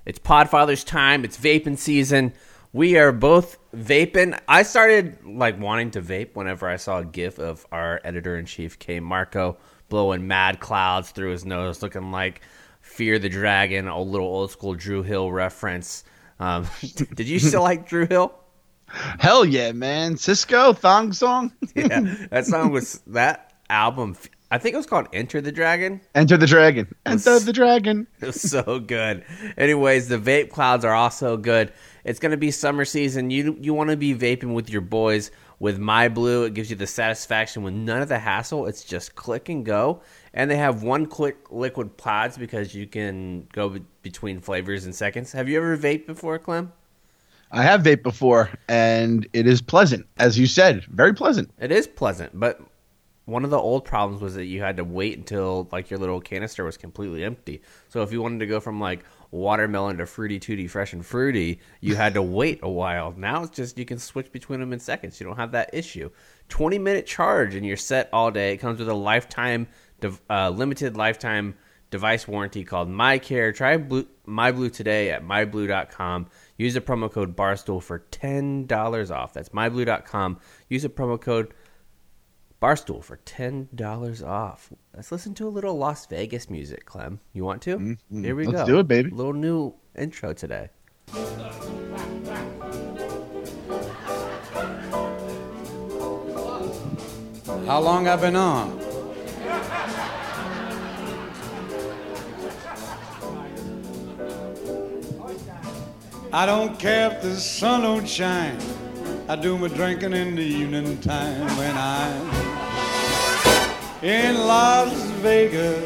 It's Podfather's time. It's vaping season. We are both vaping. I started wanting to vape whenever I saw a gif of our editor-in-chief, K. Marco, blowing mad clouds through his nose, looking like Fear the Dragon, a little old-school Drew Hill reference. Did you still like Drew Hill? Hell yeah, man. Cisco, Thong Song. Yeah, that album, I think it was called Enter the Dragon. Enter the Dragon. Enter the Dragon. It was so good. Anyways, the vape clouds are also good. It's going to be summer season. You want to be vaping with your boys with MyBlue. It gives you the satisfaction with none of the hassle. It's just click and go. And they have one-click liquid pods because you can go between flavors in seconds. Have you ever vaped before, Clem? I have vaped before, and it is pleasant. As you said, very pleasant. It is pleasant, but one of the old problems was that you had to wait until your little canister was completely empty. So if you wanted to go from watermelon to Fruity Tooty Fresh and Fruity, you had to wait a while. Now it's just you can switch between them in seconds. You don't have that issue. 20-minute charge and you're set all day. It comes with a limited lifetime device warranty called MyCare. Try MyBlue today at myblue.com. Use the promo code Barstool for $10 off. That's myblue.com. Use the promo code Barstool for $10 off. Let's listen to a little Las Vegas music, Clem. You want to? Mm-hmm. Here we go. Let's do it, baby. A little new intro today. How long I've been on? I don't care if the sun don't shine. I do my drinking in the evening time when I'm in Las Vegas.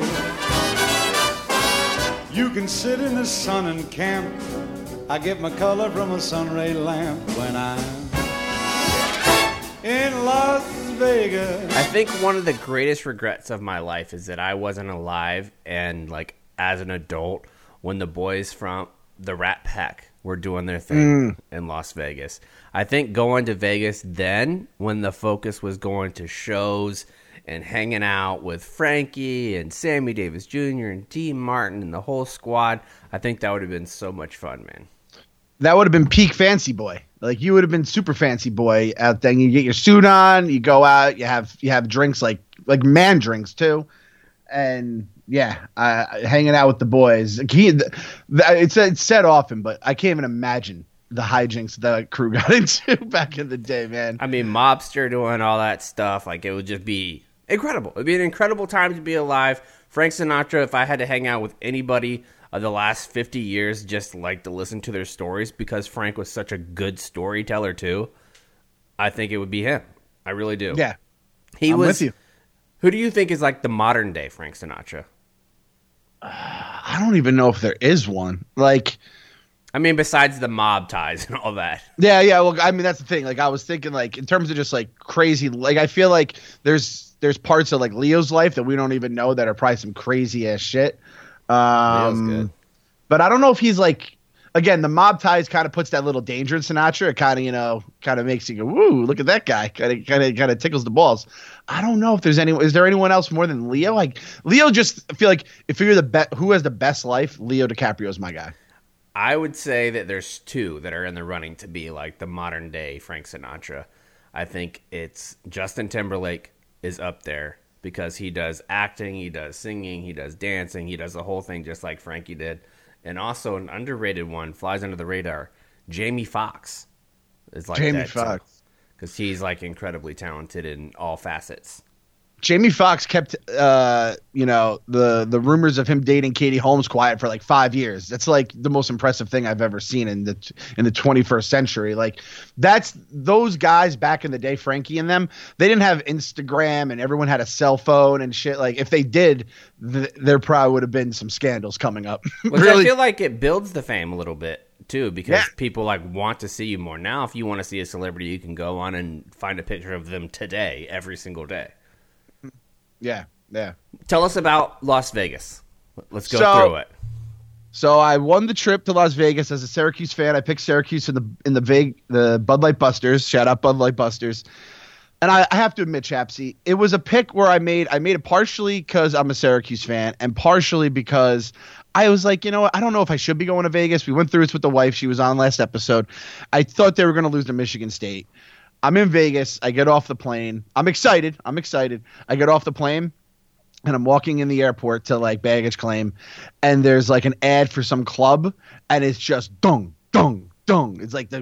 You can sit in the sun and camp. I get my color from a sunray lamp when I'm in Las Vegas. I think one of the greatest regrets of my life is that I wasn't alive and as an adult when the boys from the Rat Pack were doing their thing in Las Vegas. I think going to Vegas then, when the focus was going to shows and hanging out with Frankie and Sammy Davis Jr. and Dean Martin and the whole squad, I think that would have been so much fun, man. That would have been peak fancy boy. You would have been super fancy boy out there. You get your suit on, you go out, you have drinks like man drinks too, and yeah, hanging out with the boys. It's said often, but I can't even imagine the hijinks that crew got into back in the day, man. I mean, Mobster doing all that stuff, it would just be incredible. It would be an incredible time to be alive. Frank Sinatra, if I had to hang out with anybody of the last 50 years, just to listen to their stories, because Frank was such a good storyteller too, I think it would be him. I really do. Yeah, I'm with you. Who do you think is the modern day Frank Sinatra? I don't even know if there is one. I mean, besides the mob ties and all that. Yeah. Well, I mean, that's the thing. I was thinking, in terms of just crazy. I feel like there's parts of Leo's life that we don't even know that are probably some crazy ass shit. Leo's good. But I don't know if he's again, the mob ties kind of puts that little danger in Sinatra. It kind of makes you go, woo, look at that guy. Kind of tickles the balls. I don't know if there's anyone. Is there anyone else more than Leo? Leo, just I feel like if you're who has the best life, Leo DiCaprio is my guy. I would say that there's two that are in the running to be the modern day Frank Sinatra. I think it's Justin Timberlake is up there because he does acting, he does singing, he does dancing, he does the whole thing just like Frankie did. And also an underrated one, flies under the radar, Jamie Foxx is Jamie Foxx. Because he's incredibly talented in all facets. Jamie Foxx kept, the rumors of him dating Katie Holmes quiet for 5 years. That's the most impressive thing I've ever seen in the 21st century. That's those guys back in the day, Frankie and them. They didn't have Instagram and everyone had a cell phone and shit. If they did, there probably would have been some scandals coming up. Which really? I feel like it builds the fame a little bit too, because people want to see you more. Now, if you want to see a celebrity, you can go on and find a picture of them today, every single day. Yeah. Tell us about Las Vegas. Let's go through it. So I won the trip to Las Vegas as a Syracuse fan. I picked Syracuse in the Bud Light Busters. Shout out Bud Light Busters. And I have to admit, Chapsy, it was a pick where I made it partially because I'm a Syracuse fan and partially because I was like, you know what? I don't know if I should be going to Vegas. We went through this with the wife. She was on last episode. I thought they were going to lose to Michigan State. I'm in Vegas. I get off the plane. I'm excited. I get off the plane and I'm walking in the airport to like baggage claim. And there's like an ad for some club and it's just dung, dung. It's like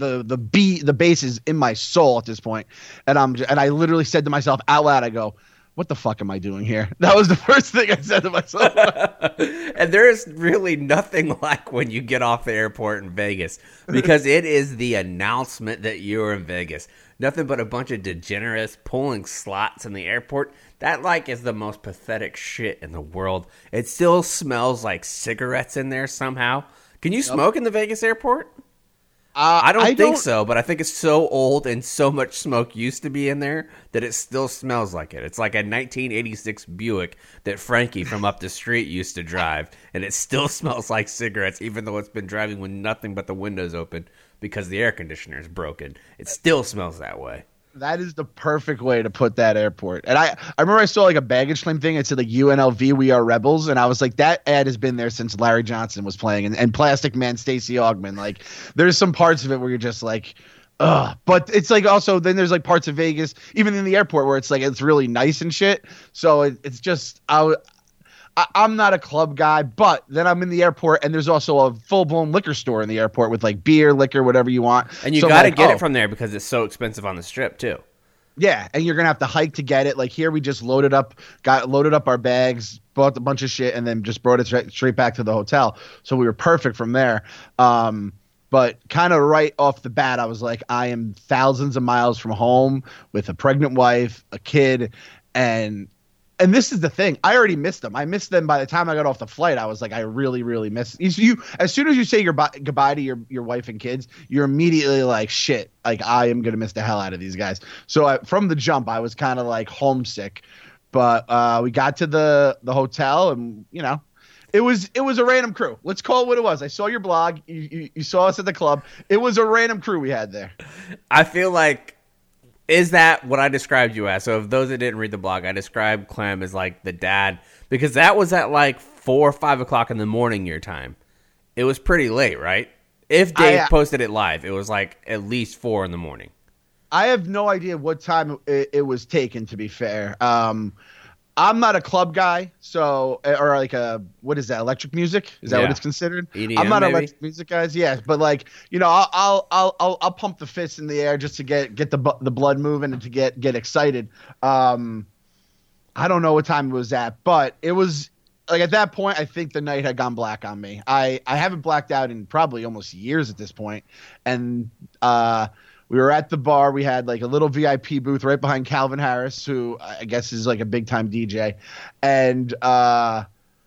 the bass is in my soul at this point, and I literally said to myself out loud, I go, "What the fuck am I doing here?" That was the first thing I said to myself. And there is really nothing like when you get off the airport in Vegas, because it is the announcement that you're in Vegas. Nothing but a bunch of degenerates pulling slots in the airport. That like is the most pathetic shit in the world. It still smells like cigarettes in there somehow. Can you smoke in the Vegas airport? I don't think so, but I think it's so old and so much smoke used to be in there that it still smells like it. It's like a 1986 Buick that Frankie from up the street used to drive, and it still smells like cigarettes, even though it's been driving with nothing but the windows open because the air conditioner is broken. It still smells that way. That is the perfect way to put that airport. And I remember I saw like a baggage claim thing. It said like UNLV, we are rebels. And I was like, that ad has been there since Larry Johnson was playing and Plastic Man, Stacey Augman. Like there's some parts of it where you're just like, ugh. But it's like also then there's like parts of Vegas, even in the airport where it's like it's really nice and shit. So it's just I'm not a club guy, but then I'm in the airport and there's also a full-blown liquor store in the airport with like beer, liquor, whatever you want. And you got to get it from there because it's so expensive on the strip too. Yeah, and you're going to have to hike to get it. Like here we just loaded up our bags, bought a bunch of shit, and then just brought it straight back to the hotel. So we were perfect from there. But kind of right off the bat, I was like, I am thousands of miles from home with a pregnant wife, a kid, and this is the thing. I already missed them. I missed them by the time I got off the flight. I was like, I really, really miss you. As soon as you say goodbye to your wife and kids, you're immediately like, shit, like I am going to miss the hell out of these guys. So from the jump, I was kind of like homesick. But we got to the hotel and, you know, it was a random crew. Let's call it what it was. I saw your blog. You saw us at the club. It was a random crew we had there. I feel like, is that what I described you as? So if those that didn't read the blog, I described Clem as like the dad, because that was at like 4 or 5 o'clock in the morning your time. It was pretty late, right? If Dave posted it live, it was like at least 4 in the morning. I have no idea what time it was taken, to be fair. I'm not a club guy, so or like what is that? Electric music? Is that what it's considered? EDM, I'm not maybe? electric music guys. Yeah, but like you know, I'll pump the fists in the air just to get the blood moving and to get excited. I don't know what time it was at, but it was like at that point, I think the night had gone black on me. I haven't blacked out in probably almost years at this point, and we were at the bar. We had like a little VIP booth right behind Calvin Harris, who I guess is like a big time DJ. And I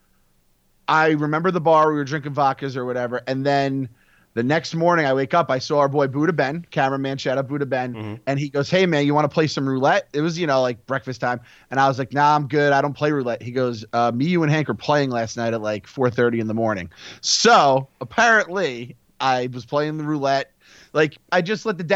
remember the bar. We were drinking vodkas or whatever. And then the next morning I wake up, I saw our boy Buddha Ben, cameraman, shout out Buddha Ben. Mm-hmm. And he goes, hey man, you want to play some roulette? It was, you know, like breakfast time. And I was like, nah, I'm good. I don't play roulette. He goes, me, you and Hank are playing last night at like 4:30 in the morning. So apparently I was playing the roulette. Like I just let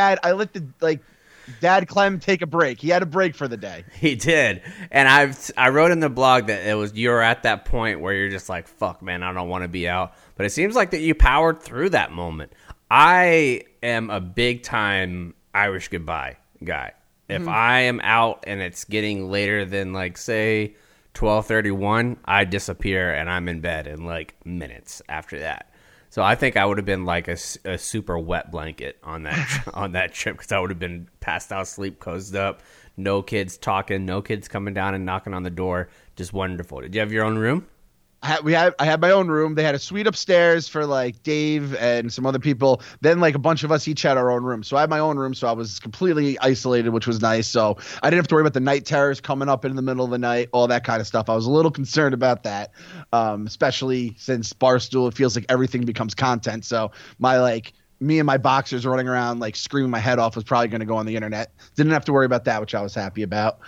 Dad Clem take a break. He had a break for the day. He did. And I wrote in the blog that you're at that point where you're just like, fuck man, I don't want to be out. But it seems like that you powered through that moment. I am a big time Irish goodbye guy. If I am out and it's getting later than like say 12:31, I disappear and I'm in bed in like minutes after that. So I think I would have been like a super wet blanket on that trip because I would have been passed out, sleep, cozied up, no kids talking, no kids coming down and knocking on the door. Just wonderful. Did you have your own room? I had my own room. They had a suite upstairs for like Dave and some other people. Then like a bunch of us each had our own room. So I had my own room. So I was completely isolated, which was nice. So I didn't have to worry about the night terrors coming up in the middle of the night, all that kind of stuff. I was a little concerned about that, especially since Barstool, it feels like everything becomes content. So me and my boxers running around like screaming my head off was probably going to go on the internet. Didn't have to worry about that, which I was happy about.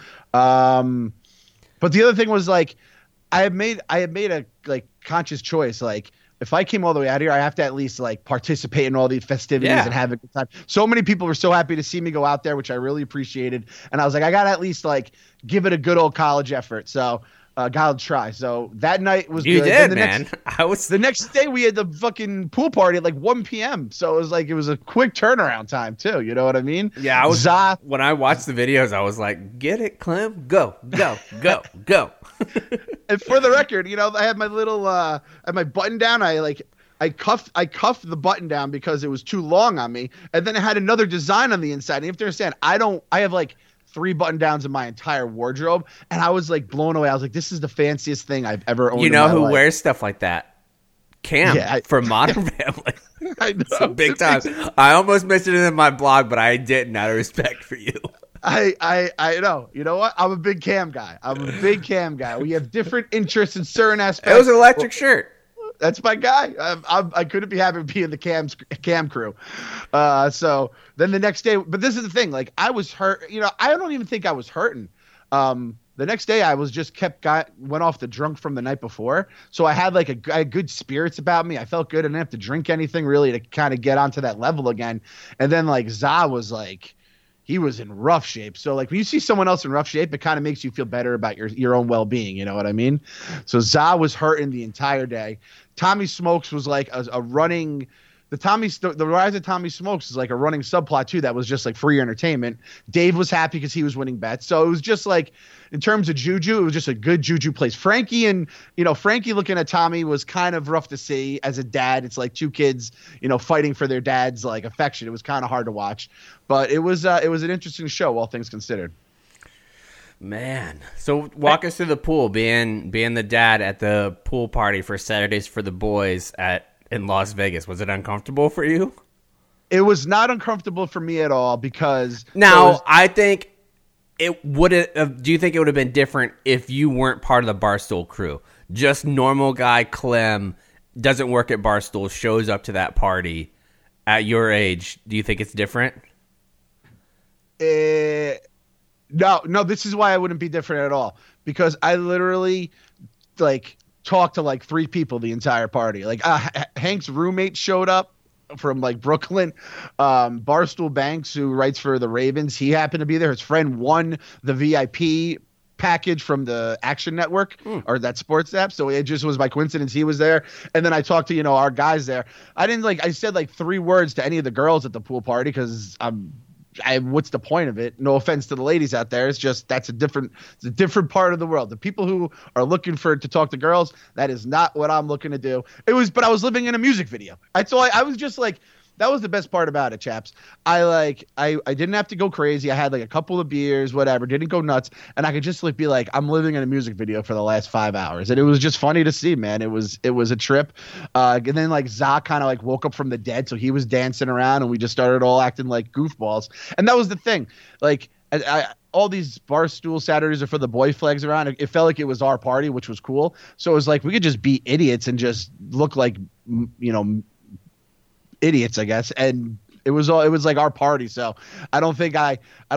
But the other thing was like, I had made a like conscious choice. Like if I came all the way out here, I have to at least like participate in all these festivities and have a good time. So many people were so happy to see me go out there, which I really appreciated. And I was like, I got to at least like give it a good old college effort. So I'll try. So that night was you good. did, man. The next day we had the fucking pool party at like 1 p.m. So it was a quick turnaround time too. You know what I mean? Yeah, when I watched the videos, I was like, get it, Clem, go. And for the record, you know, I had my little I had my button down. I cuffed the button down because it was too long on me, and then it had another design on the inside. And you have to understand, I have like 3 button downs in my entire wardrobe, and I was like blown away. I was like, this is the fanciest thing I've ever owned. You know in my who life. wears stuff like that? Cam from Modern Family. I know. So big time. I almost mentioned it in my blog, but I didn't out of respect for you. I know. You know what? I'm a big Cam guy. We have different interests in certain aspects. It was an electric shirt. That's my guy. I couldn't be happy to be in the Cam crew. So then the next day, but this is the thing. Like I was hurt. You know, I don't even think I was hurting. The next day I was just went off the drunk from the night before. So I had I had good spirits about me. I felt good. I didn't have to drink anything really to kind of get onto that level again. And then like Za was like, he was in rough shape. So like when you see someone else in rough shape, it kind of makes you feel better about your own well-being. You know what I mean? So Za was hurting the entire day. Tommy Smokes was like a running, the rise of Tommy Smokes is like a running subplot too. That was just like free entertainment. Dave was happy because he was winning bets. So it was just like, in terms of juju, it was just a good juju place. Frankie looking at Tommy was kind of rough to see as a dad. It's like 2 kids, you know, fighting for their dad's like affection. It was kind of hard to watch, but it was an interesting show, all things considered. Man, so walk us through the pool, being the dad at the pool party for Saturdays for the Boys in Las Vegas. Was it uncomfortable for you? It was not uncomfortable for me at all because I think it would. Do you think it would have been different if you weren't part of the Barstool crew? Just normal guy Clem doesn't work at Barstool, shows up to that party at your age. Do you think it's different? No, this is why I wouldn't be different at all, because I literally like talked to like 3 people the entire party. Like Hank's roommate showed up from like Brooklyn. Barstool Banks, who writes for the Ravens, he happened to be there. His friend won the VIP package from the Action Network or that sports app. So it just was by coincidence he was there. And then I talked to, you know, our guys there. I said like 3 words to any of the girls at the pool party because what's the point of it? No offense to the ladies out there. It's just it's a different part of the world. The people who are looking to talk to girls, that is not what I'm looking to do. But I was living in a music video. I was just like, that was the best part about it, chaps. I didn't have to go crazy. I had like a couple of beers, whatever, didn't go nuts, and I could just like be like, I'm living in a music video for the last 5 hours, and it was just funny to see, man. It was a trip. And then like Za kind of like woke up from the dead, so he was dancing around, and we just started all acting like goofballs. And that was the thing, like all these Barstool Saturdays are for the boy flags around. It felt like it was our party, which was cool. So it was like we could just be idiots and just look like, you know, idiots, I guess. And it was like our party. So I don't think I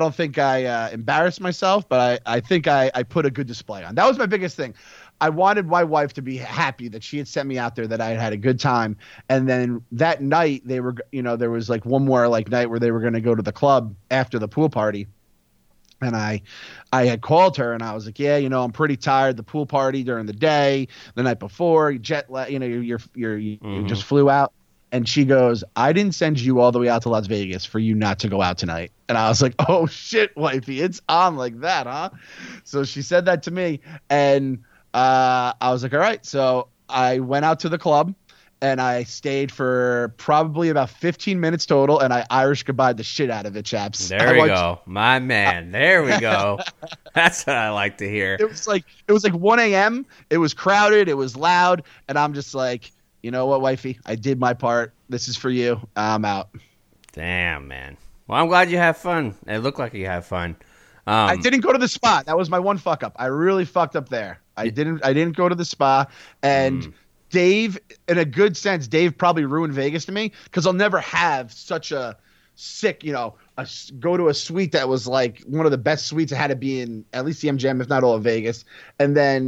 embarrassed myself, but I think I put a good display on. That was my biggest thing. I wanted my wife to be happy that she had sent me out there, that I had a good time. And then that night they were, you know, there was like one more like night where they were going to go to the club after the pool party. And I had called her and I was like, yeah, you know, I'm pretty tired. The pool party during the day, the night before, you know, you just flew out. And she goes, I didn't send you all the way out to Las Vegas for you not to go out tonight. And I was like, oh shit, wifey, it's on like that, huh? So she said that to me, and I was like, all right. So I went out to the club and I stayed for probably about 15 minutes total, and I Irish goodbye'd the shit out of it, chaps. There we go. My man. There we go. That's what I like to hear. It was like 1 a.m. It was crowded. It was loud. And I'm just like, you know what, wifey? I did my part. This is for you. I'm out. Damn, man. Well, I'm glad you have fun. It looked like you have fun. I didn't go to the spa. That was my one fuck up. I really fucked up there. I didn't go to the spa. And Dave, in a good sense, Dave probably ruined Vegas to me, because I'll never have such a sick, you know, go to a suite that was like one of the best suites. It had to be in at least the MGM, if not all of Vegas. And then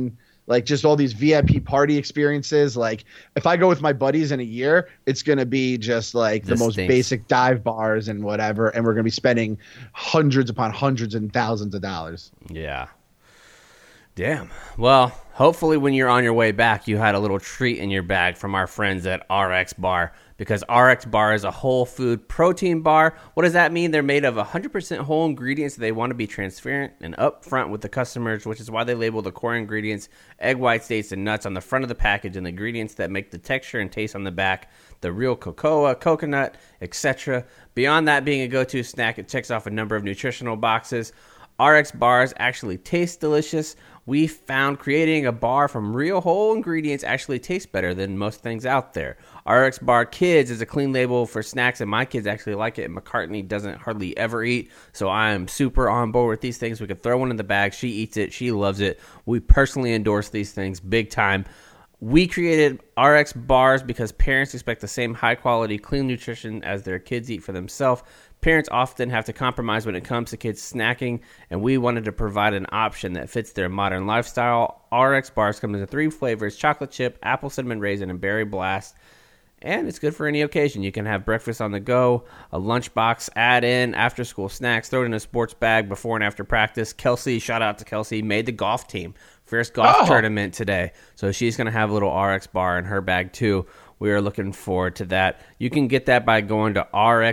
like just all these VIP party experiences. Like if I go with my buddies in a year, it's going to be just like the most basic dive bars and whatever. And we're going to be spending hundreds upon hundreds and thousands of dollars. Yeah. Damn. Well, hopefully when you're on your way back, you had a little treat in your bag from our friends at RX Bar, because RX Bar is a whole food protein bar. What does that mean? They're made of 100% whole ingredients. They want to be transparent and upfront with the customers, which is why they label the core ingredients, egg whites, dates, and nuts on the front of the package, and the ingredients that make the texture and taste on the back, the real cocoa, coconut, etc. Beyond that being a go-to snack, it checks off a number of nutritional boxes. RX bars actually taste delicious. We found creating a bar from real whole ingredients actually tastes better than most things out there. RX Bar Kids is a clean label for snacks, and my kids actually like it, and McCartney doesn't hardly ever eat, so I am super on board with these things. We could throw one in the bag. She eats it. She loves it. We personally endorse these things big time. We created RX Bars because parents expect the same high-quality, clean nutrition as their kids eat for themselves. Parents often have to compromise when it comes to kids snacking, and we wanted to provide an option that fits their modern lifestyle. RX Bars come in 3 flavors: chocolate chip, apple cinnamon raisin, and berry blast. And it's good for any occasion. You can have breakfast on the go, a lunchbox, add in after-school snacks, throw it in a sports bag before and after practice. Kelsey, shout out to Kelsey, made the golf team. First golf tournament today. So she's going to have a little RX bar in her bag too. We are looking forward to that. You can get that by going to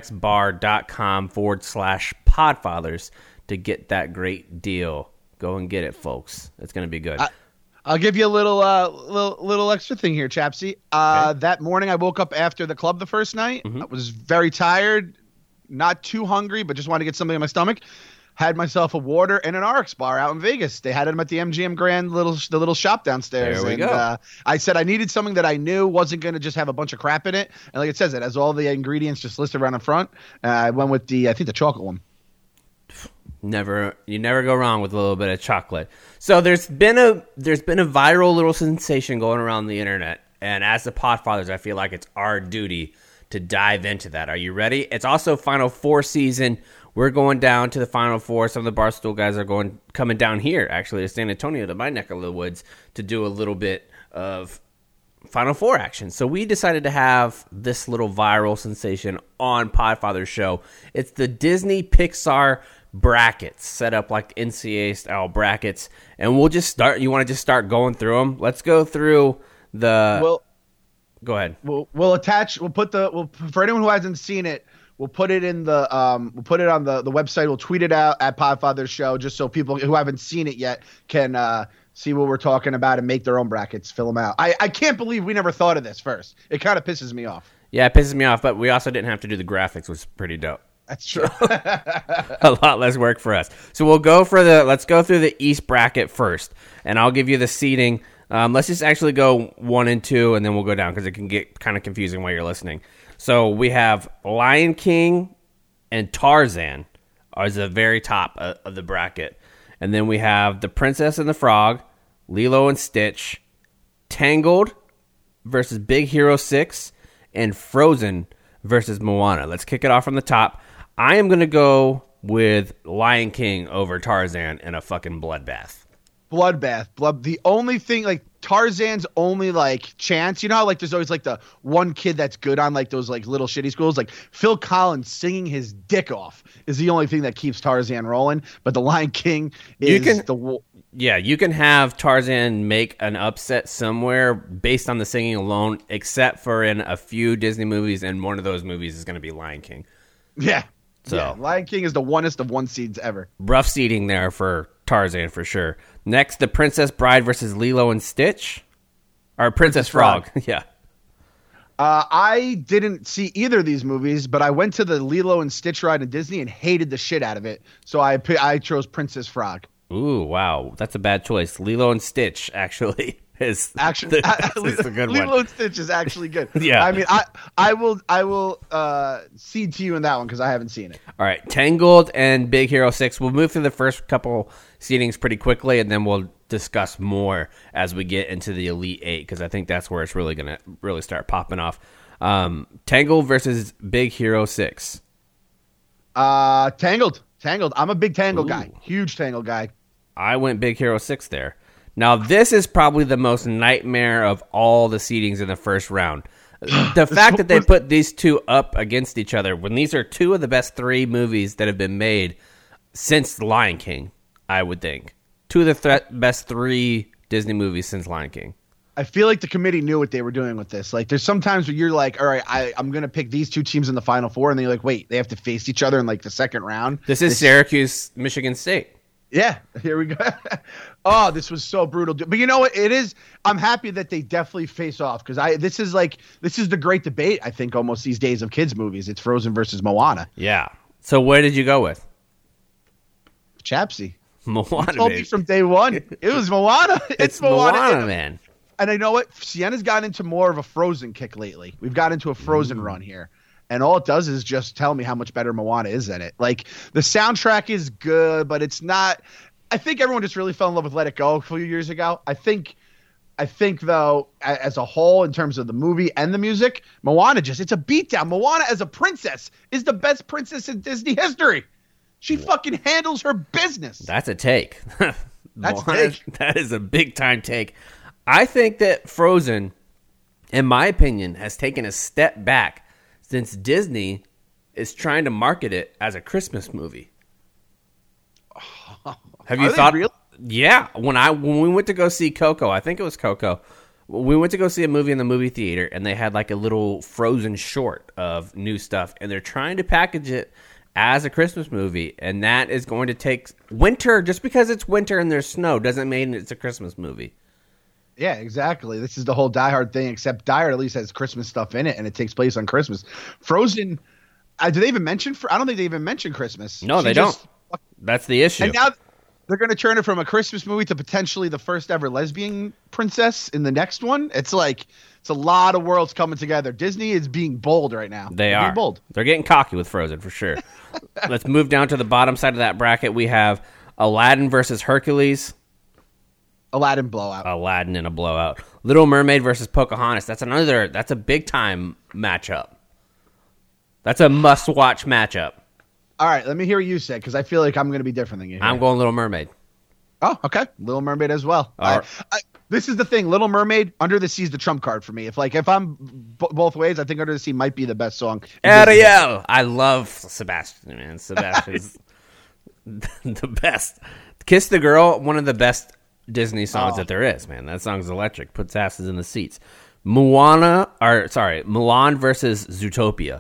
rxbar.com/podfathers to get that great deal. Go and get it, folks. It's going to be good. I'll give you a little extra thing here, Chapsy. Okay. That morning I woke up after the club the first night. I was very tired, not too hungry, but just wanted to get something in my stomach. Had myself a water and an RX bar out in Vegas. They had them at the MGM Grand, the little shop downstairs. There we go. I said I needed something that I knew wasn't going to just have a bunch of crap in it. And like it says, it has all the ingredients just listed around the front. I went with the chocolate one. You never go wrong with a little bit of chocolate. So there's been a viral little sensation going around the internet, and as the Podfathers, I feel like it's our duty to dive into that. Are you ready? It's also Final Four season. We're going down to the Final Four. Some of the Barstool guys are coming down here, actually, to San Antonio, to my neck of the woods, to do a little bit of Final Four action. So we decided to have this little viral sensation on Podfather's show. It's the Disney Pixar brackets, set up like NCAA style brackets, and we'll just start. You want to just start going through them? Let's go through the. Well, go ahead. We'll attach. We'll put for anyone who hasn't seen it. We'll put it in the we'll put it on the website. We'll tweet it out at Podfather's Show, just so people who haven't seen it yet can see what we're talking about and make their own brackets, fill them out. I can't believe we never thought of this first. It kind of pisses me off. Yeah, it pisses me off, but we also didn't have to do the graphics, which was pretty dope. That's true. A lot less work for us. So let's go through the East bracket first, and I'll give you the seeding. Let's just actually go 1 and 2, and then we'll go down because it can get kind of confusing while you're listening. So we have Lion King and Tarzan as the very top of the bracket. And then we have The Princess and the Frog, Lilo and Stitch, Tangled versus Big Hero 6, and Frozen versus Moana. Let's kick it off from the top. I am going to go with Lion King over Tarzan in a fucking bloodbath. The only thing, like, Tarzan's only, like, chance, you know how, like, there's always, like, the one kid that's good on, like, those, like, little shitty schools? Like, Phil Collins singing his dick off is the only thing that keeps Tarzan rolling. But the Lion King is Yeah, you can have Tarzan make an upset somewhere based on the singing alone, except for in a few Disney movies, and one of those movies is going to be Lion King. Yeah. So yeah, Lion King is the onest of one seeds ever. Rough seeding there for Tarzan for sure. Next, The Princess Bride versus Lilo and Stitch. Or Princess Frog. Yeah. I didn't see either of these movies, but I went to the Lilo and Stitch ride in Disney and hated the shit out of it. So I chose Princess Frog. Ooh, wow. That's a bad choice. Lilo and Stitch, actually. Is a good one. Lilo and Stitch is actually good. Yeah. I mean, I will cede to you in that one because I haven't seen it. All right, Tangled and Big Hero 6. We'll move through the first couple seedings pretty quickly, and then we'll discuss more as we get into the Elite 8 because I think that's where it's really going to start popping off. Tangled versus Big Hero 6. Tangled. I'm a big Tangled guy. Huge Tangled guy. I went Big Hero 6 there. Now, this is probably the most nightmare of all the seedings in the first round. The fact that they put these two up against each other, when these are two of the best three movies that have been made since The Lion King, I would think. Two of the best three Disney movies since Lion King. I feel like the committee knew what they were doing with this. Like, there's sometimes where you're like, all right, I'm going to pick these two teams in the Final Four, and then you're like, wait, they have to face each other in, like, the second round? This is Syracuse, Michigan State. Yeah, here we go. Oh, this was so brutal. But you know what? It is. I'm happy that they definitely face off because this is the great debate, I think, almost these days of kids' movies. It's Frozen versus Moana. Yeah. So where did you go with? Chapsy. Moana, you told me from day one. It was Moana. It's Moana, man. And I know what? Sienna's gotten into more of a Frozen kick lately. We've got into a Frozen run here. And all it does is just tell me how much better Moana is in it. Like, the soundtrack is good, but it's not. I think everyone just really fell in love with Let It Go a few years ago. I think though, as a whole, in terms of the movie and the music, Moana it's a beatdown. Moana as a princess is the best princess in Disney history. She fucking handles her business. That's a take. That's a take. That is a big time take. I think that Frozen, in my opinion, has taken a step back since Disney is trying to market it as a Christmas movie. Have you thought? Real? Yeah. When we went to go see Coco, I think it was Coco. We went to go see a movie in the movie theater, and they had like a little Frozen short of new stuff, and they're trying to package it as a Christmas movie, and that is going to take winter. Just because it's winter and there's snow doesn't mean it's a Christmas movie. Yeah, exactly. This is the whole Die Hard thing, except Die Hard at least has Christmas stuff in it, and it takes place on Christmas. Frozen, do they even mention? I don't think they even mention Christmas. No, they don't. That's the issue. And now they're going to turn it from a Christmas movie to potentially the first ever lesbian princess in the next one. It's like it's a lot of worlds coming together. Disney is being bold right now. They're being bold. They're getting cocky with Frozen for sure. Let's move down to the bottom side of that bracket. We have Aladdin versus Hercules. Aladdin blowout. Aladdin in a blowout. Little Mermaid versus Pocahontas. That's a big time matchup. That's a must watch matchup. All right, let me hear what you said because I feel like I'm going to be different than you. I'm going Little Mermaid. Oh, okay. Little Mermaid as well. This is the thing. Little Mermaid, Under the Sea is the trump card for me. If I'm both ways, I think Under the Sea might be the best song. Ariel. I love Sebastian, man. Sebastian's the best. Kiss the Girl, one of the best Disney songs that there is, man. That song's electric. Puts asses in the seats. Mulan versus Zootopia.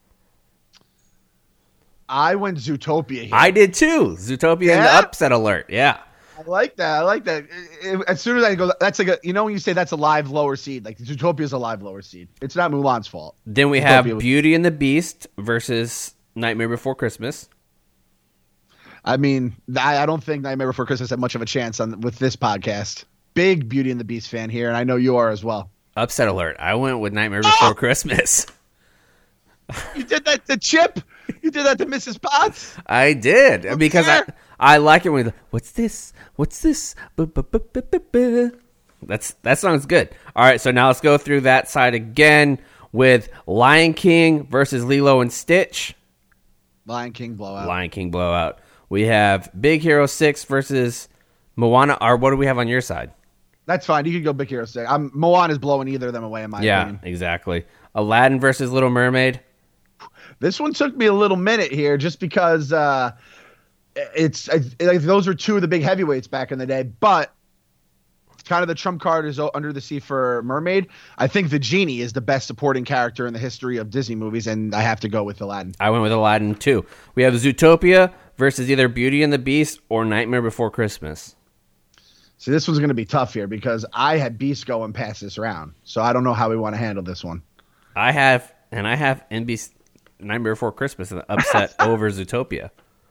I went Zootopia here. I did too. Zootopia and the upset alert. Yeah. I like that. As soon as I go, that's like when you say that's a live lower seed, like Zootopia's a live lower seed. It's not Mulan's fault. Then we have Beauty and the Beast versus Nightmare Before Christmas. I mean, I don't think Nightmare Before Christmas had much of a chance with this podcast. Big Beauty and the Beast fan here, and I know you are as well. Upset alert. I went with Nightmare Before Christmas. You did that to Chip? You did that to Mrs. Potts? I did. Because I like it when what's this? What's this? That sounds good. All right, so now let's go through that side again with Lion King versus Lilo and Stitch. Lion King blowout. We have Big Hero 6 versus Moana. Or what do we have on your side? That's fine. You can go Big Hero 6. Moana's blowing either of them away in my opinion. Yeah, exactly. Aladdin versus Little Mermaid. This one took me a little minute here just because those are two of the big heavyweights back in the day. But kind of the trump card is Under the Sea for Mermaid. I think the genie is the best supporting character in the history of Disney movies, and I have to go with Aladdin. I went with Aladdin, too. We have Zootopia versus either Beauty and the Beast or Nightmare Before Christmas. See, this one's going to be tough here because I had Beast going past this round, so I don't know how we want to handle this one. I have in Beast Nightmare Before Christmas an upset over Zootopia.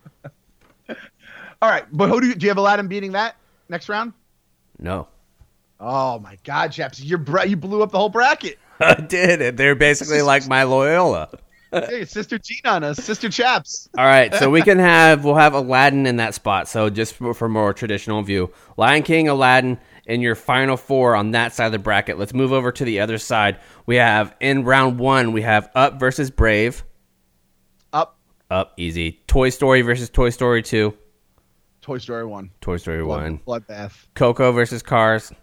All right, but do you have Aladdin beating that next round? No. Oh my God, Chaps! You blew up the whole bracket. I did. They're basically like my Loyola. Hey, Sister Gina on us, Sister Chaps. All right, so we'll have Aladdin in that spot. So just for more traditional view, Lion King, Aladdin in your final four on that side of the bracket. Let's move over to the other side. We have in round one, we have Up versus Brave. Up, easy. Toy Story versus Toy Story 2. Toy Story 1. Toy Story 1. Bloodbath. Coco versus Cars.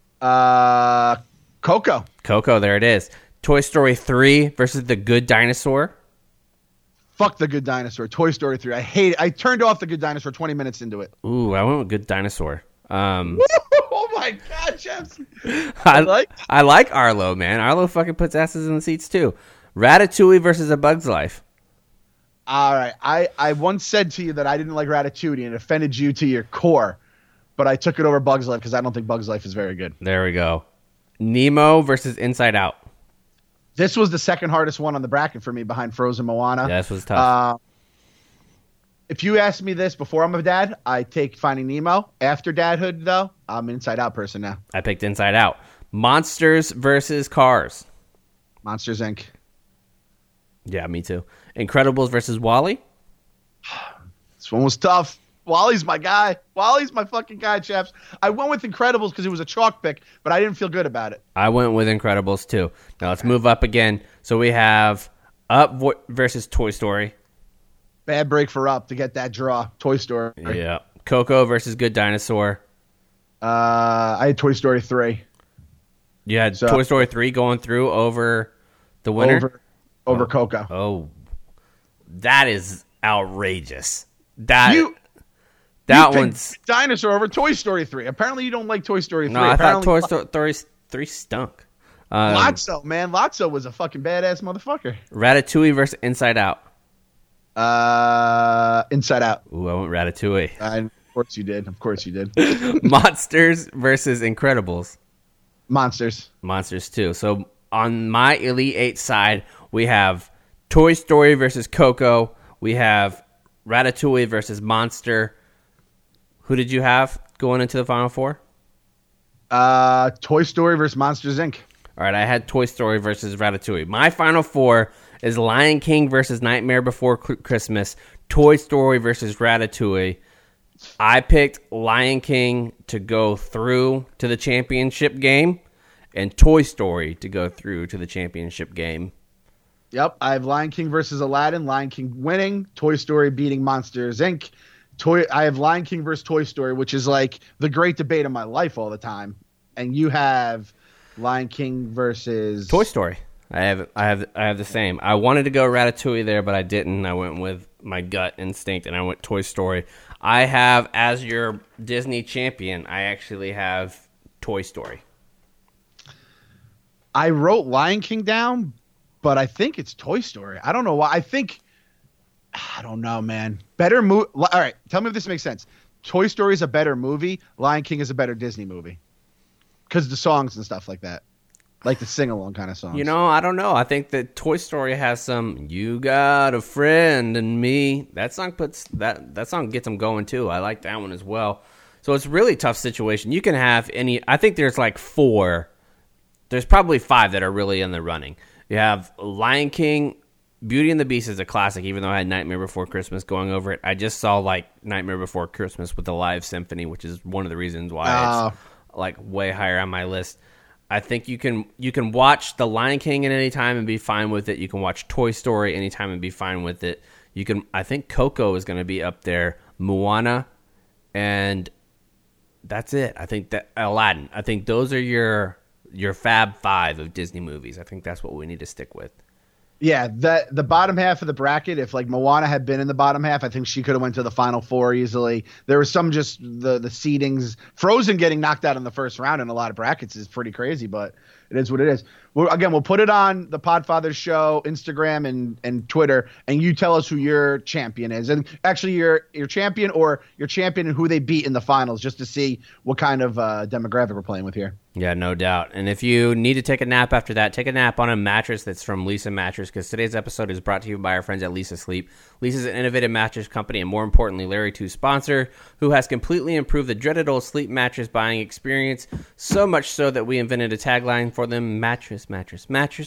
Coco. Coco, there it is. Toy Story 3 versus The Good Dinosaur. Fuck The Good Dinosaur. Toy Story 3. I hate it. I turned off The Good Dinosaur 20 minutes into it. Ooh, I went with Good Dinosaur. Oh my God, Jeff. I like Arlo, man. Arlo fucking puts asses in the seats too. Ratatouille versus A Bug's Life. All right. I once said to you that I didn't like Ratatouille and it offended you to your core, but I took it over Bug's Life because I don't think Bug's Life is very good. There we go. Nemo versus Inside Out. This was the second hardest one on the bracket for me behind Frozen, Moana. Yeah, this was tough. If you asked me this before I'm a dad, I take Finding Nemo. After dadhood, though, I'm an Inside Out person now. I picked Inside Out. Monsters versus Cars. Monsters, Inc. Yeah, me too. Incredibles versus Wall-E. This one was tough. Wally's my guy. Wally's my fucking guy, chaps. I went with Incredibles because it was a chalk pick, but I didn't feel good about it. I went with Incredibles too. Now let's move up again. So we have Up versus Toy Story. Bad break for Up to get that draw. Toy Story. Yeah. Coco versus Good Dinosaur. I had Toy Story 3. You had Toy Story 3 going through over the winner? Over Coco. Oh. That is outrageous. You one's Dinosaur over Toy Story 3. Apparently you don't like Toy Story 3. No, I thought Toy Story 3 stunk. Lotso, man. Lotso was a fucking badass motherfucker. Ratatouille versus Inside Out. Inside Out. Ooh, I went Ratatouille. Of course you did. Of course you did. Monsters versus Incredibles. Monsters. Monsters too. So on my Elite 8 side, we have Toy Story versus Coco. We have Ratatouille versus Monster. Who did you have going into the Final Four? Toy Story versus Monsters, Inc. All right, I had Toy Story versus Ratatouille. My Final Four is Lion King versus Nightmare Before Christmas, Toy Story versus Ratatouille. I picked Lion King to go through to the championship game and Toy Story to go through to the championship game. Yep, I have Lion King versus Aladdin, Lion King winning, Toy Story beating Monsters, Inc. I have Lion King versus Toy Story, which is like the great debate of my life all the time. And you have Lion King versus Toy Story. I have the same. I wanted to go Ratatouille there, but I didn't. I went with my gut instinct, and I went Toy Story. I have, as your Disney champion, I actually have Toy Story. I wrote Lion King down, but I think it's Toy Story. I don't know why. I don't know, man. Better movie. All right, tell me if this makes sense. Toy Story is a better movie. Lion King is a better Disney movie because the songs and stuff like that, like the sing-along kind of songs. You know, I don't know. I think that Toy Story has some "You Got a Friend in Me." That song that song gets them going too. I like that one as well. So it's really a tough situation. You can have any. I think there's like 4. There's probably 5 that are really in the running. You have Lion King. Beauty and the Beast is a classic, even though I had Nightmare Before Christmas going over it. I just saw like Nightmare Before Christmas with the live symphony, which is one of the reasons why it's like way higher on my list. I think you can watch The Lion King at any time and be fine with it. You can watch Toy Story anytime and be fine with it. I think Coco is going to be up there, Moana, and that's it. I think that Aladdin. I think those are your Fab 5 of Disney movies. I think that's what we need to stick with. Yeah, the bottom half of the bracket, if like Moana had been in the bottom half, I think she could have went to the Final Four easily. There was some just the seedings. Frozen getting knocked out in the first round in a lot of brackets is pretty crazy, but it is what it is. We'll put it on the Podfathers Show, Instagram and Twitter, and you tell us who your champion is. And actually your champion or your champion and who they beat in the finals, just to see what kind of demographic we're playing with here. Yeah, no doubt. And if you need to take a nap after that, take a nap on a mattress that's from Leesa Mattress, because today's episode is brought to you by our friends at Leesa Sleep. Leesa is an innovative mattress company, and more importantly, Larry 2's sponsor, who has completely improved the dreaded old sleep mattress buying experience, so much so that we invented a tagline for them: mattress, mattress, mattress.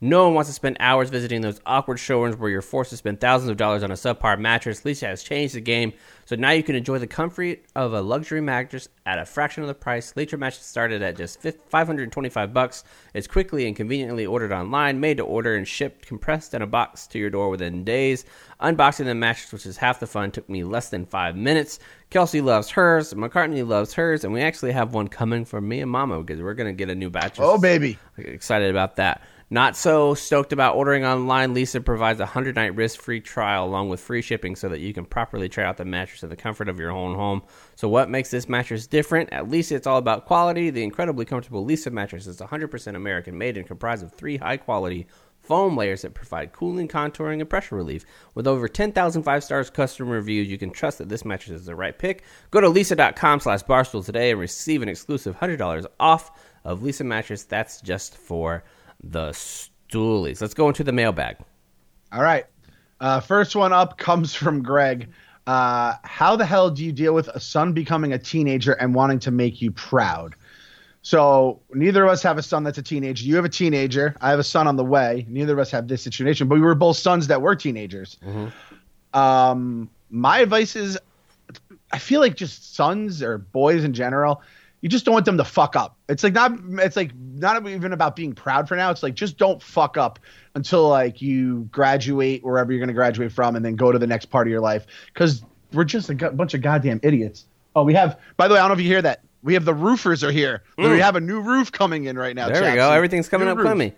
No one wants to spend hours visiting those awkward showrooms where you're forced to spend thousands of dollars on a subpar mattress. Leesa has changed the game, so now you can enjoy the comfort of a luxury mattress at a fraction of the price. Leesa mattress started at just $525. It's quickly and conveniently ordered online, made to order, and shipped compressed in a box to your door within days. Unboxing the mattress, which is half the fun, took me less than 5 minutes. Kelsey loves hers, McCartney loves hers, and we actually have one coming from me and Mama because we're going to get a new mattress. Oh, baby. Excited about that. Not so stoked about ordering online. Leesa provides a 100-night risk-free trial along with free shipping so that you can properly try out the mattress in the comfort of your own home. So what makes this mattress different? At Leesa, it's all about quality. The incredibly comfortable Leesa mattress is 100% American-made and comprised of 3 high-quality foam layers that provide cooling, contouring, and pressure relief. With over 10,000 5-star customer reviews, you can trust that this mattress is the right pick. Go to Leesa.com/Barstool today and receive an exclusive $100 off of Leesa mattress. That's just for the stoolies. Let's go into the mailbag. All right. First one up comes from Greg. How the hell do you deal with a son becoming a teenager and wanting to make you proud? So neither of us have a son that's a teenager. You have a teenager. I have a son on the way. Neither of us have this situation, but we were both sons that were teenagers. Mm-hmm. My advice is, I feel like just sons or boys in general, you just don't want them to fuck up. It's like not even about being proud for now. It's like, just don't fuck up until like you graduate wherever you're going to graduate from and then go to the next part of your life. Cause we're just a bunch of goddamn idiots. Oh, we have, by the way, I don't know if you hear that. We have the roofers are here. We have a new roof coming in right now. There we go. Everything's coming up crummy.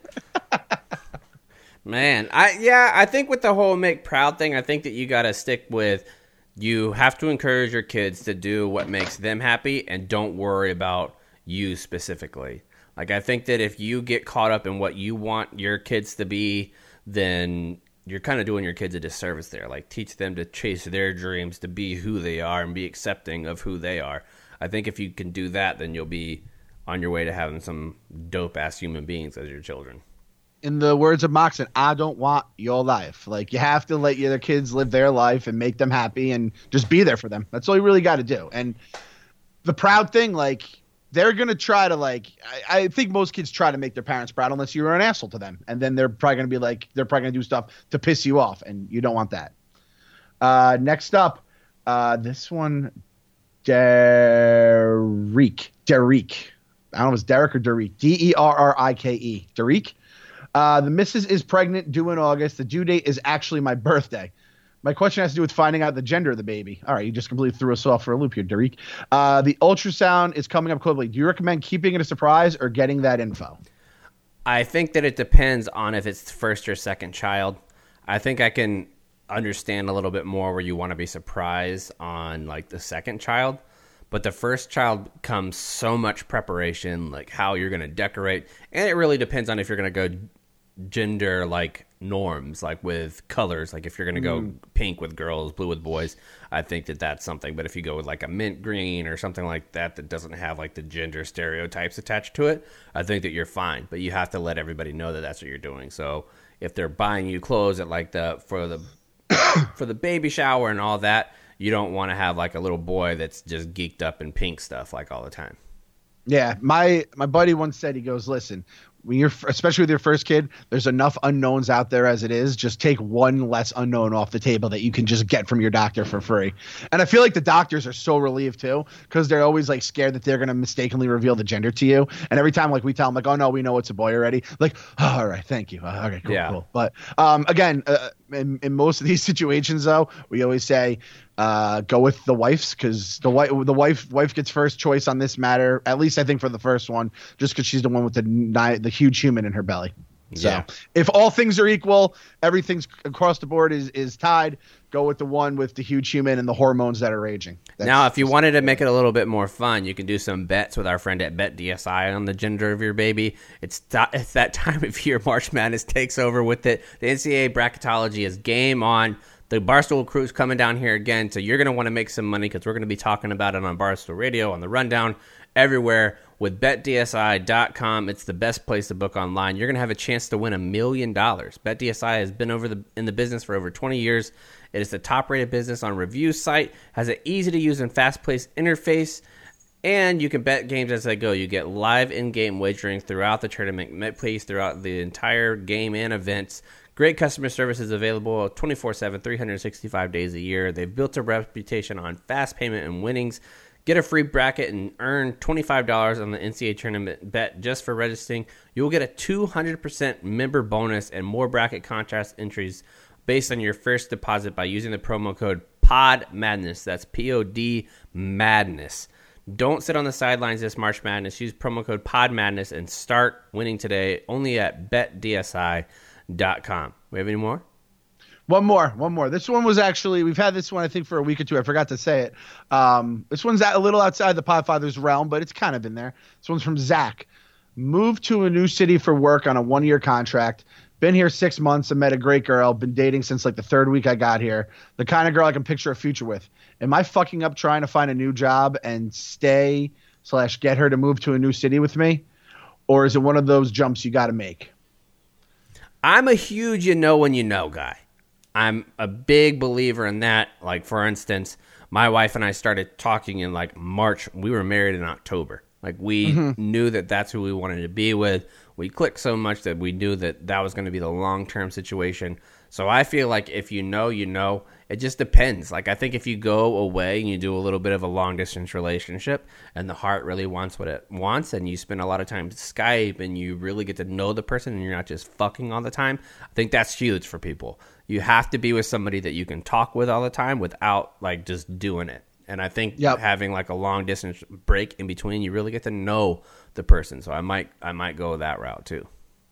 Man, I think with the whole make proud thing, I think that you got to stick with, you have to encourage your kids to do what makes them happy and don't worry about you specifically. Like, I think that if you get caught up in what you want your kids to be, then you're kind of doing your kids a disservice there. Like, teach them to chase their dreams, to be who they are and be accepting of who they are. I think if you can do that, then you'll be on your way to having some dope-ass human beings as your children. In the words of Moxon, I don't want your life. Like, you have to let your kids live their life and make them happy and just be there for them. That's all you really got to do. And the proud thing, like, they're going to try to, like, I think most kids try to make their parents proud unless you're an asshole to them. And then they're probably going to be like, they're probably going to do stuff to piss you off, and you don't want that. Next up, this one, Derek. I don't know if it's Derek or Derek. Derrike. Derek. The missus is pregnant, due in August. The due date is actually my birthday. My question has to do with finding out the gender of the baby. All right, you just completely threw us off for a loop here, Derek. The ultrasound is coming up quickly. Do you recommend keeping it a surprise or getting that info? I think that it depends on if it's first or second child. I think I can understand a little bit more where you want to be surprised on, like, the second child. But the first child comes so much preparation, like how you're going to decorate. And it really depends on if you're going to go gender, like, norms, like with colors. Like, if you're going to go pink with girls, blue with boys, I think that that's something. But if you go with, like, a mint green or something like that that doesn't have, like, the gender stereotypes attached to it, I think that you're fine. But you have to let everybody know that that's what you're doing. So if they're buying you clothes at, like, for the baby shower and all that, you don't want to have, like, a little boy that's just geeked up in pink stuff, like, all the time. Yeah, my buddy once said, he goes, listen, when you're, especially with your first kid, there's enough unknowns out there as it is. Just take one less unknown off the table that you can just get from your doctor for free. And I feel like the doctors are so relieved too, because they're always, like, scared that they're going to mistakenly reveal the gender to you. And every time, like, we tell them, like, oh no, we know it's a boy already. Like, oh, all right, thank you. Okay, cool, yeah. Cool. But again, in most of these situations, though, we always say, go with the wife's, because the wife gets first choice on this matter. At least I think for the first one, just because she's the one with the huge human in her belly. So yeah. If all things are equal, everything's across the board is tied, go with the one with the huge human and the hormones that are raging. Now, if you wanted to make it a little bit more fun, you can do some bets with our friend at BetDSI on the gender of your baby. It's that time of year March Madness takes over with it. The NCAA bracketology is game on. The Barstool crew's coming down here again, so you're going to want to make some money because we're going to be talking about it on Barstool Radio, on the Rundown, everywhere. With BetDSI.com, it's the best place to book online. You're going to have a chance to win $1 million. BetDSI has been in the business for over 20 years. It is the top-rated business on review site, has an easy-to-use and fast-paced interface, And you can bet games as they go. You get live in-game wagering throughout the tournament, plays throughout the entire game and events. Great customer service is available 24/7, 365 days a year. They've built a reputation on fast payment and winnings. Get a free bracket and earn $25 on the NCAA tournament bet just for registering. You'll get a 200% member bonus and more bracket contest entries based on your first deposit by using the promo code PODMADNESS. That's POD Madness. Don't sit on the sidelines this March Madness. Use promo code PODMADNESS and start winning today only at betdsi.com. We have any more? One more. This one was actually, we've had this one, I think, for a week or two. I forgot to say it. This one's a little outside the Podfathers realm, but it's kind of in there. This one's from Zach. Moved to a new city for work on a 1-year contract. Been here 6 months and met a great girl. Been dating since like the 3rd week I got here. The kind of girl I can picture a future with. Am I fucking up trying to find a new job and stay/get her to move to a new city with me? Or is it one of those jumps you got to make? I'm a huge you know when you know guy. I'm a big believer in that. Like, for instance, my wife and I started talking in like March. We were married in October. Like, we knew that that's who we wanted to be with. We clicked so much that we knew that that was going to be the long-term situation. So I feel like if you know, you know. It just depends. Like, I think if you go away and you do a little bit of a long-distance relationship and the heart really wants what it wants and you spend a lot of time Skype and you really get to know the person and you're not just fucking all the time, I think that's huge for people. You have to be with somebody that you can talk with all the time without, like, just doing it. And I think having, like, a long-distance break in between, you really get to know the person. So I might go that route, too.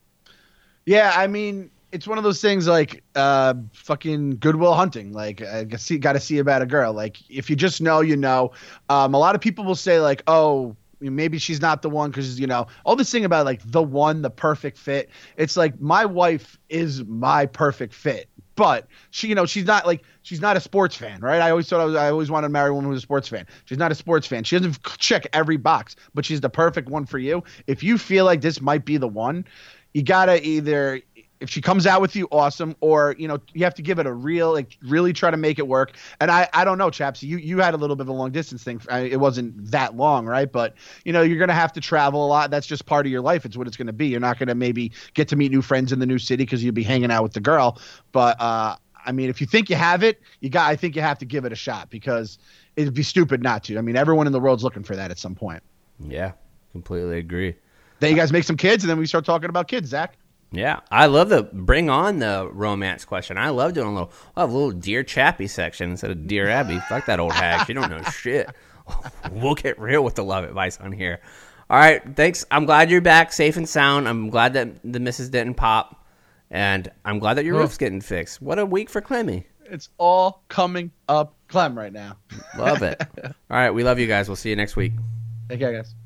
Yeah, I mean, it's one of those things like fucking Goodwill Hunting. Like, I got to see about a girl. Like, if you just know, you know. A lot of people will say, like, oh, maybe she's not the one because, you know, all this thing about, like, the one, the perfect fit. It's like my wife is my perfect fit. But she, you know, she's not a sports fan, right? I always wanted to marry a woman who's a sports fan. She's not a sports fan. She doesn't check every box, but she's the perfect one for you. If you feel like this might be the one, you gotta either, if she comes out with you, awesome, or, you know, you have to give it a real, like, really try to make it work. And I don't know, chaps, you had a little bit of a long distance thing. It wasn't that long, right? But, you know, you're going to have to travel a lot. That's just part of your life. It's what it's going to be. You're not going to maybe get to meet new friends in the new city because you'll be hanging out with the girl. But, I mean, if you think you have it, I think you have to give it a shot because it'd be stupid not to. I mean, everyone in the world's looking for that at some point. Yeah, completely agree. Then you guys make some kids and then we start talking about kids, Zach. Yeah, I love bring on the romance question. I love doing a little Dear Chappie section instead of Dear Abby. Fuck that old hag. She don't know shit. We'll get real with the love advice on here. All right, thanks. I'm glad you're back safe and sound. I'm glad that the missus didn't pop. And I'm glad that your roof's getting fixed. What a week for Clemmy. It's all coming up Clem right now. Love it. All right, we love you guys. We'll see you next week. Take care, guys.